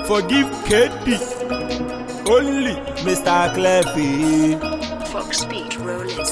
forgive KD. Only Mr. Cleffy. Fox Speed rolling.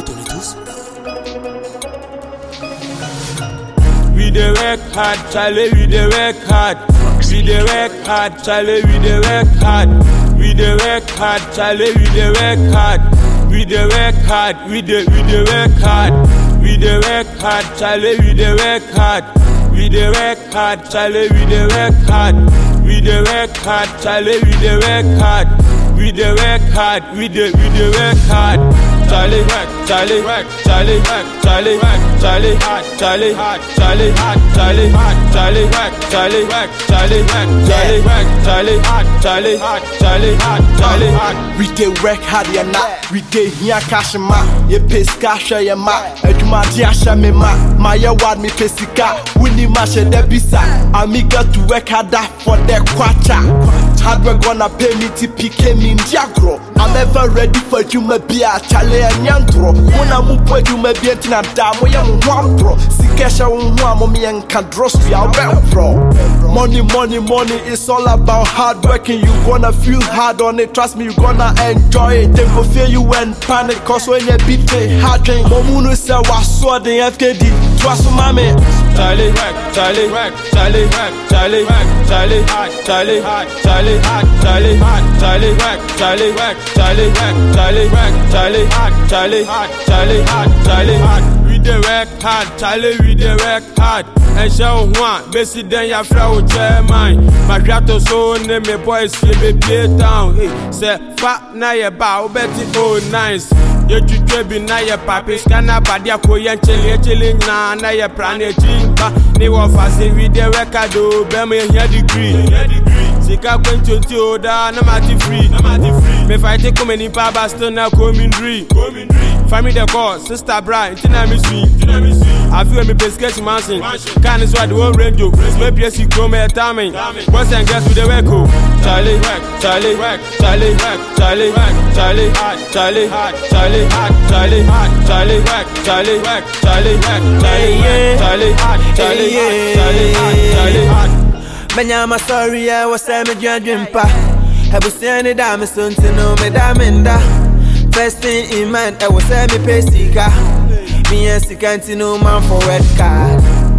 We dey work hard, Charlie, we dey work hard. We dey work hard, Charlie, we dey work hard. We dey work hard, Charlie, we dey work hard. We dey work hard, we dey work hard. We dey work hard, Charlie, we dey work hard. We dey work hard, Charlie, we dey work hard. We dey work hard, Charlie, we dey work hard. We dey work hard, we dey work hard. Charlie work, Charlie work, Charlie work, Charlie work, Charlie hard, Charlie hard, Charlie hard, Charlie hard, Charlie work, Charlie work, Charlie work, Charlie work, Charlie hard, Charlie hard, Charlie hard, Charlie hard. We dey work hard, ya na. We dey here cash ma. Ye pay cash ya ma. Ejuma dia sha me ma. My word me pay sika. Winnie ma she de bisa. Amiga to work harder for the kwacha. Hard work gonna pay me to pick me in diagro. I'm ever ready for you, my beer, Charlie and Yandro. When I'm up with you, my beer, Tina Damo, young one pro. Sikesha, one me and Cadros, we are well pro. Money, money, money, it's all about hard working. You gonna feel hard on it, trust me, you gonna enjoy it. Then go feel you when panic, cause when you beat it, hard thing. Momuno say, was so the FKD, trust mommy. Charlie work, Charlie work, Charlie work, Charlie work, Charlie hard, Charlie hard, Charlie hard, Charlie hard, Charlie work, Charlie work, Charlie work, Charlie work, Charlie hard, Charlie hard, Charlie hard, Charlie hard. We dey work hard, Charlie, we dey work hard. And show one, basi then ya flow chairman. My grato so name me boys, ye be down. Say fat na ye bow, betty oh nice. Ye be na ye papi, scanner badia koyan chili na ye prane chimba. Ni wafa say we dey work hard, be me here degree. Sika kwencho ti oda na mati free. Me fight take come any baba still na coming dream. Family the call, sister bra, intina me sweet. I feel me pay sketch mansion. Can is what the whole range. Maybe yes you come here timing. Boys and girls with the work. Charlie work, Charlie work, Charlie work, Charlie work, Charlie hard, Charlie hard, Charlie hard, Charlie hard, Charlie work, Charlie work, Charlie work, Charlie work, Charlie hard, Charlie hard, Charlie hard, Charlie hard. Manya my sorry, I was a me dream pa. I was saying it, I'm soon to know me damenda. First thing in mind, I was a me pay sika. Me and Sikanti no man for red card.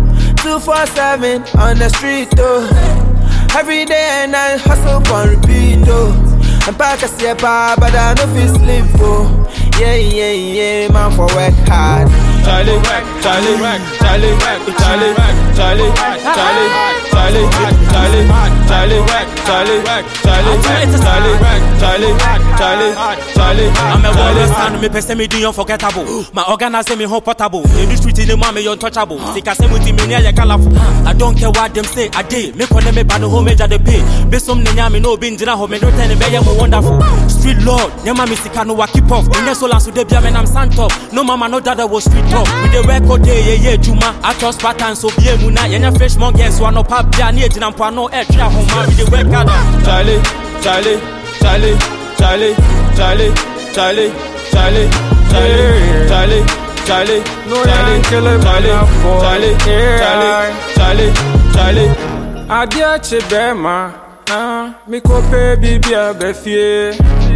247 on the street though. Every day and I hustle for repeat though. And pack a step but I no feel sleep oh. Yeah, man for work hard. Charlie work, Charlie work, Charlie work, Charlie work, Charlie hard, Charlie hard, Charlie hard, Charlie hard, Charlie work, Charlie work, Charlie work, Charlie work, Charlie hard, Charlie hard, Charlie hard. I'm a wall stand, me person me do unforgettable. My organizer me home portable. In the street in the man me untouchable. Think I say with me near your colorful. I don't care what them say, I did. Me call them me by the home age of the pay. Be some nenya me no bin jina home me no tell me be wonderful. Street lord, nyama me sika no wa keep off. In the soul and so they be me I'm stand top. No mama no dada was street top. With the record day, yeah, Juma. I trust patterns so be muna. Yenya fresh monkey so no pap bia near jina mpa no air tria home with the record. Charlie, Charlie, Charlie, Charlie, Charlie, Charlie, Charlie, Charlie, Charlie, Charlie, no Charlie, Charlie, Charlie, Charlie, Charlie. Adia chebema, mi kope bibia befie.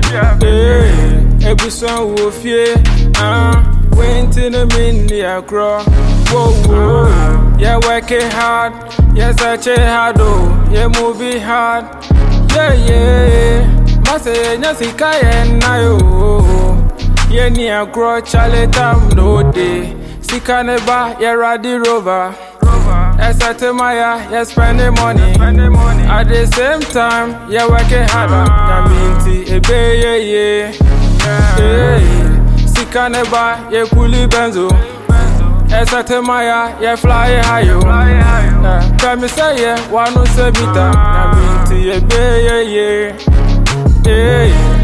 Ebuson wo fie, went in a mini acro. Whoa, yeah, working hard, yeah, searching hard, oh, yeah, moving hard, yeah. Mase nyasika na yo, yeah, near grow Charlie tam no day. Sika neba, yeah, Raddy Rover. Esatemaya, yeah, spending money. At the same time, yeah, working harder. Yaminti, ebe, yeah. Sika neba, yeah, kuli benzo. Esatemaya, yeah, fly high, yo. Come say, yeah, one no se bita. Yaminti, ebe, yeah.